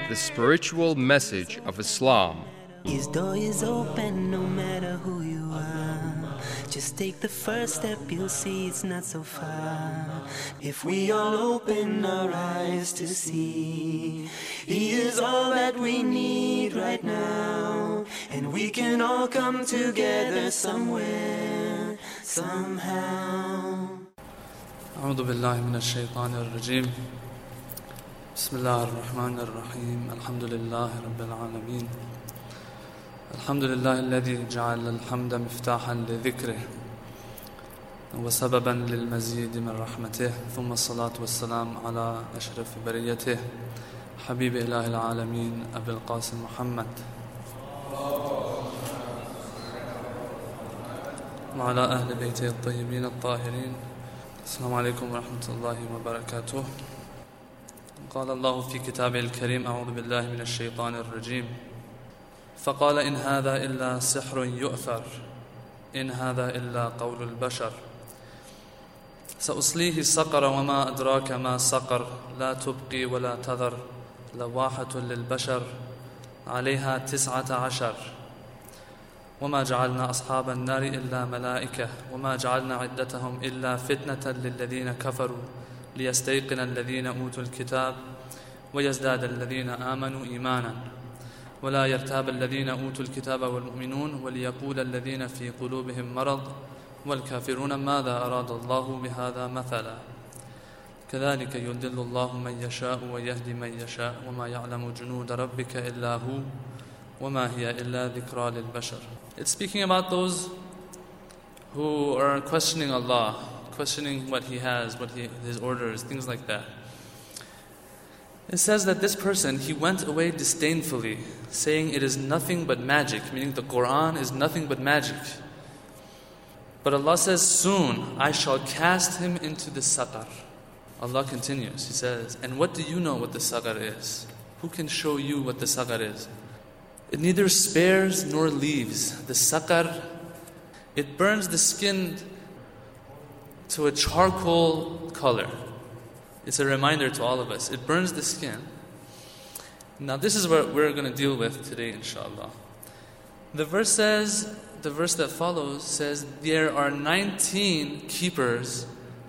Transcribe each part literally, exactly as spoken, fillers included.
the spiritual message of Islam. His door is open no matter who you are. Just take the first step, you'll see it's not so far. If we all open our eyes to see, He is all that we need right now. And we can all come together somewhere, somehow. أعوذ بالله من الشيطان الرجيم. بسم الله الرحمن الرحيم. الحمد لله رب العالمين. الحمد لله الذي جعل الحمد مفتاحا لذكره وسببا للمزيد من رحمته، ثم الصلاة والسلام على أشرف بريته حبيب إله العالمين أبي القاسم محمد وعلى أهل بيته الطيبين الطاهرين. السلام عليكم ورحمة الله وبركاته. قال الله في كتابه الكريم: أعوذ بالله من الشيطان الرجيم. فقال: إن هذا إلا سحر يؤثر، إن هذا إلا قول البشر. سأصليه سقر وما أدراك ما سقر، لا تبقي ولا تذر، لواحة للبشر، عليها تسعة عشر. وما جعلنا أصحاب النار إلا ملائكة، وما جعلنا عدتهم إلا فتنة للذين كفروا ليستيقن الذين أوتوا الكتاب ويزداد الذين آمنوا إيمانا ولا يرتاب الذين أوتوا الكتاب والمؤمنون وليقول الذين في قلوبهم مرض والكافرون ماذا أراد الله بهذا مثلا كذلك يضل الله من يشاء ويهدي من يشاء وما يعلم جنود ربك إلا هو وما هي إلا ذكرى للبشر. It's speaking about those who are questioning Allah, questioning what He has, what he, His orders, things like that. It says that this person, he went away disdainfully, saying it is nothing but magic, meaning the Quran is nothing but magic. But Allah says, soon I shall cast him into the saqar. Allah continues, He says, and what do you know what the saqar is? Who can show you what the saqar is? It neither spares nor leaves. The saqar, it burns the skin to a charcoal color. It's a reminder to all of us. It burns the skin. Now this is what we're going to deal with today, inshallah. The verse says, the verse that follows says, there are nineteen keepers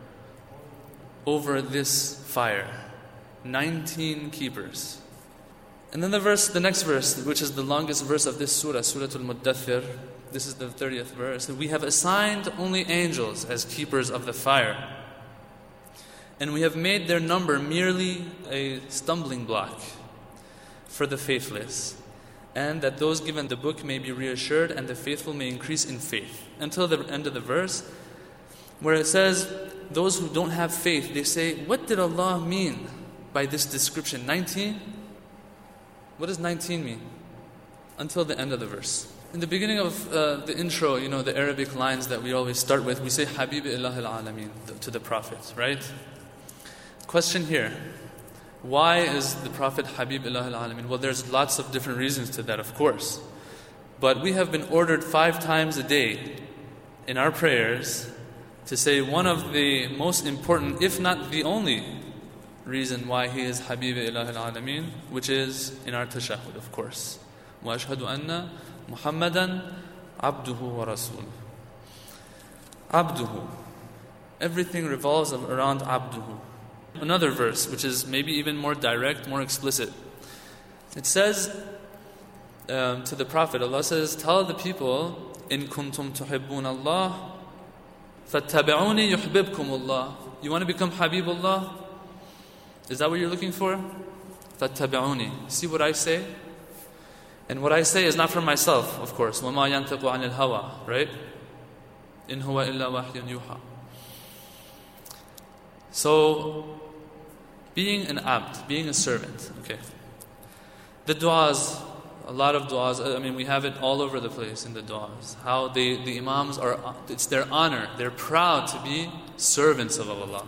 over this fire. nineteen keepers. And then the verse, the next verse, which is the longest verse of this surah, Surah Al-Muddathir, this is the thirtieth verse. We have assigned only angels as keepers of the fire. And we have made their number merely a stumbling block for the faithless. And that those given the book may be reassured and the faithful may increase in faith. Until the end of the verse, where it says, those who don't have faith, they say, what did Allah mean by this description? nineteen? What does nineteen mean? Until the end of the verse. In the beginning of uh, the intro, you know, the Arabic lines that we always start with, we say, Habib Ilah al-Alameen, to the Prophet, right? Question here, why is the Prophet Habib Ilah al-Alameen? Well, there's lots of different reasons to that, of course. But we have been ordered five times a day in our prayers to say one of the most important, if not the only reason why he is Habib Ilah al-Alameen, which is in our tashahhud, of course. وَأَشْهَدُ أَنَّ مُحَمَّدًا عَبْدُهُ وَرَسُولُهُ. Abduhu. Everything revolves around Abduhu. Another verse, which is maybe even more direct, more explicit. It says um, to the Prophet, Allah says, tell the people, إِن كُنْتُمْ تُحِبُّونَ اللَّهِ فَاتَّبِعُونِي يُحْبِبْكُمُ اللَّهِ. You want to become Habibullah? Is that what you're looking for? فَاتَّبِعُونِي. See what I say? And what I say is not for myself, of course. وَمَا يَنْتِقُ عَنِ الْهَوَى. Right? إِنْ هُوَ إِلَّا وَحْيٌ يُوحَى. So, being an abd, being a servant, okay. The du'as, a lot of du'as, I mean we have it all over the place in the du'as. How they, the imams are, it's their honor, they're proud to be servants of Allah.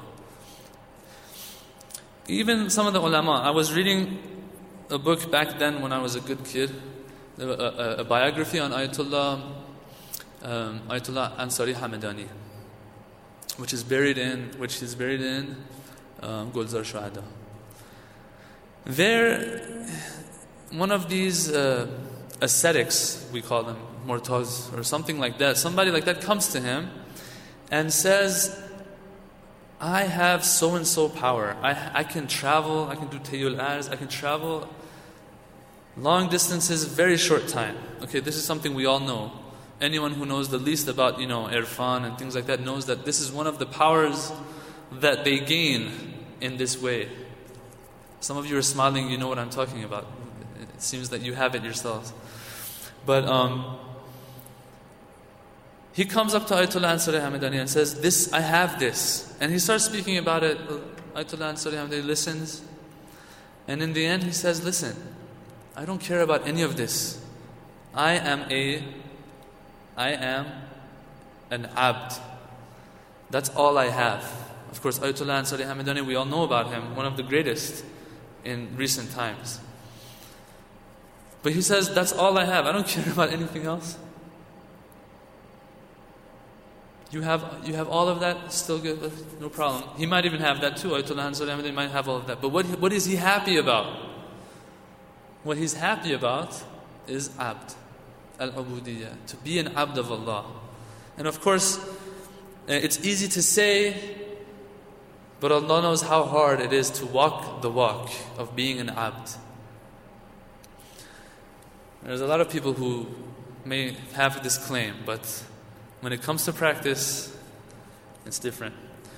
Even some of the ulama, I was reading a book back then when I was a good kid, a, a, a biography on Ayatollah, um, Ayatollah Ansari Hamadani, which is buried in, which is buried in um, Gulzar Shuhada. There, one of these uh, ascetics, we call them, Murtaz or something like that, somebody like that comes to him and says, I have so-and-so power. I, I can travel, I can do tayyul az, I can travel long distances, very short time. Okay, this is something we all know. Anyone who knows the least about, you know, irfan and things like that knows that this is one of the powers that they gain in this way. Some of you are smiling, you know what I'm talking about. It seems that you have it yourselves. But um, he comes up to Ayatollah Ansari Hamedani and says, this, I have this. And he starts speaking about it. Ayatollah Ansari Hamedani listens. And in the end he says, listen, I don't care about any of this. I am a, I am an abd. That's all I have. Of course, Ayatollah Ansari Hamedani, we all know about him, one of the greatest in recent times. But he says, that's all I have. I don't care about anything else. You have you have all of that, still good, no problem. He might even have that too. Ayatollah Ansari Hamedani might have all of that. But what what is he happy about? What he's happy about is abd, al-ubudiyya, to be an abd of Allah. And of course, it's easy to say, but Allah knows how hard it is to walk the walk of being an abd. There's a lot of people who may have this claim, but when it comes to practice, it's different.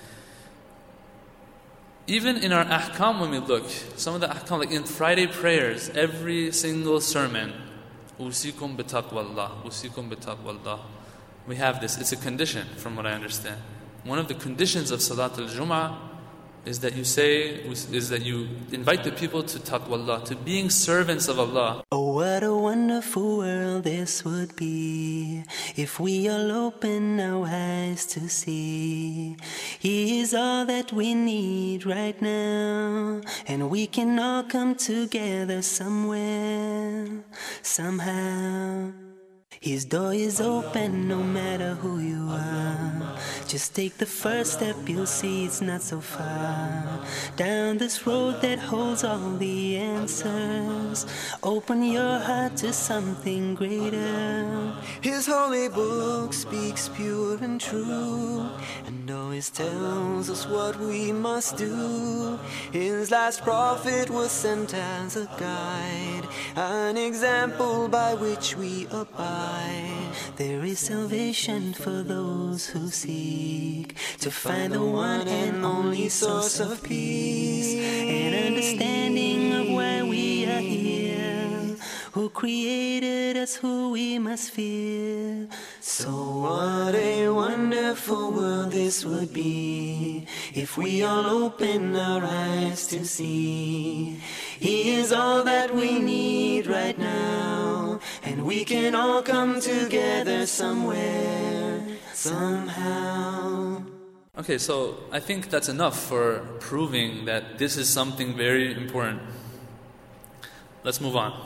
Even in our ahkam, when we look, some of the ahkam, like in Friday prayers, every single sermon, usikum bitaqwallah, usikum bitaqwallah. We have this. It's a condition, from what I understand. One of the conditions of Salat al-Jum'ah is that you say, is that you invite the people to taqwallah, to being servants of Allah. Oh, what a wonderful world this would be if we all open our eyes to see He is all that we need right now, and we can all come together somewhere, somehow. His door is open no matter who you are. Just take the first step, you'll see it's not so far. Down this road that holds all the answers. Open your heart to something greater. His holy book speaks pure and true, and always tells us what we must do. His last prophet was sent as a guide, an example by which we abide. There is salvation for those who seek to find the one and only source of peace, and understanding of why we are here, who created us, who we must fear. So what a wonderful world this would be if we all open our eyes to see He is all that we need right now, and we can all come together somewhere, somehow. Okay, so I think that's enough for proving that this is something very important. Let's move on.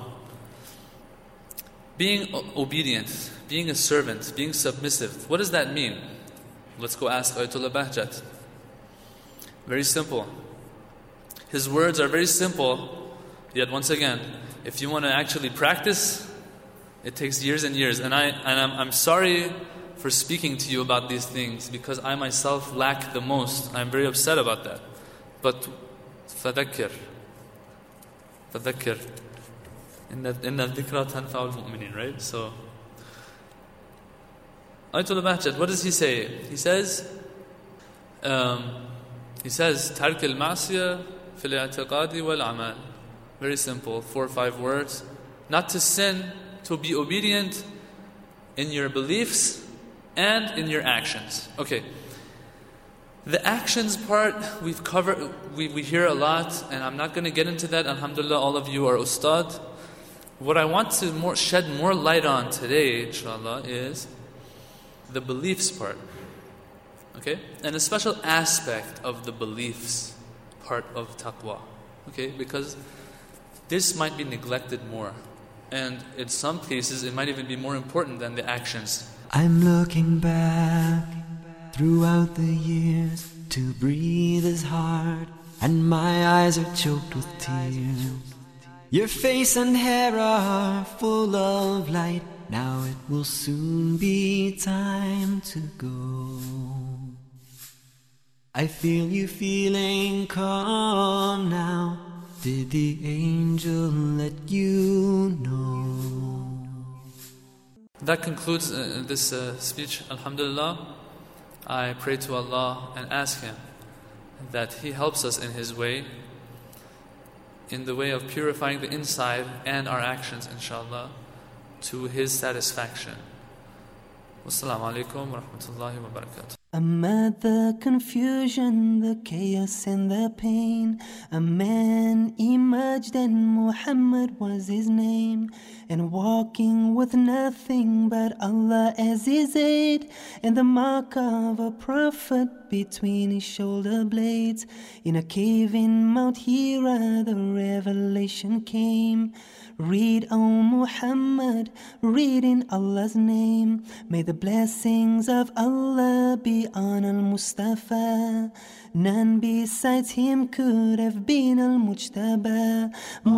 Being obedient, being a servant, being submissive, what does that mean? Let's go ask Ayatollah Bahjat. Very simple. His words are very simple, yet once again, if you want to actually practice, it takes years and years. And, I, and I'm, I'm sorry for speaking to you about these things, because I myself lack the most. I'm very upset about that. But فَذَكِّرْ فَذَكِّرْ إِنَّ الذِّكْرَى تَنْفَعُ الْمُؤْمِنِينَ, right? So, Ayatollah Bahjat, what does he say? He says, um, he says, تَرْكِ الْمَعْصِيَةِ فِي الْاعْتِقَادِ وَالْعَمَالِ. Very simple, four or five words. Not to sin, to be obedient in your beliefs and in your actions. Okay. The actions part, we've covered, we, we hear a lot, and I'm not going to get into that. Alhamdulillah, all of you are ustad. What I want to more, shed more light on today, inshallah, is the beliefs part. Okay? And a special aspect of the beliefs part of taqwa. Okay? Because this might be neglected more. And in some cases, it might even be more important than the actions. I'm looking back throughout the years, to breathe is hard, and my eyes are choked with tears. Your face and hair are full of light. Now it will soon be time to go. I feel you feeling calm now. Did the angel let you know? That concludes uh, this uh, speech. Alhamdulillah. I pray to Allah and ask Him that He helps us in His way, in the way of purifying the inside and our actions, inshallah, to His satisfaction. Wassalamu alaikum wa rahmatullahi wa barakatuh. Amid the confusion, the chaos and the pain, a man emerged and Muhammad was his name. And walking with nothing but Allah as his aid, and the mark of a prophet between his shoulder blades. In a cave in Mount Hira the revelation came. Read, O Muhammad, read in Allah's name. May the blessings of Allah be on Al-Mustafa. None besides him could have been Al-Mujtaba.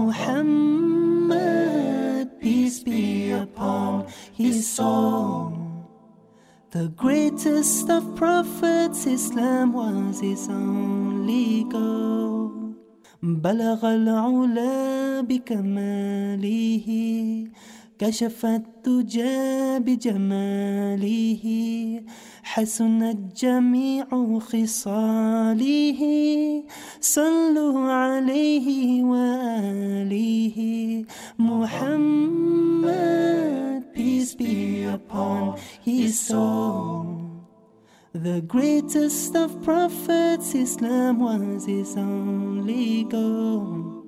Muhammad, peace be upon his soul. The greatest of prophets, Islam was his only goal. بلغ العلا بكماله كشف الدجى بجماله حسنت جميع خصاله صلوا عليه وآله Muhammad, peace be upon his soul. The greatest of prophets, Islam was his only goal.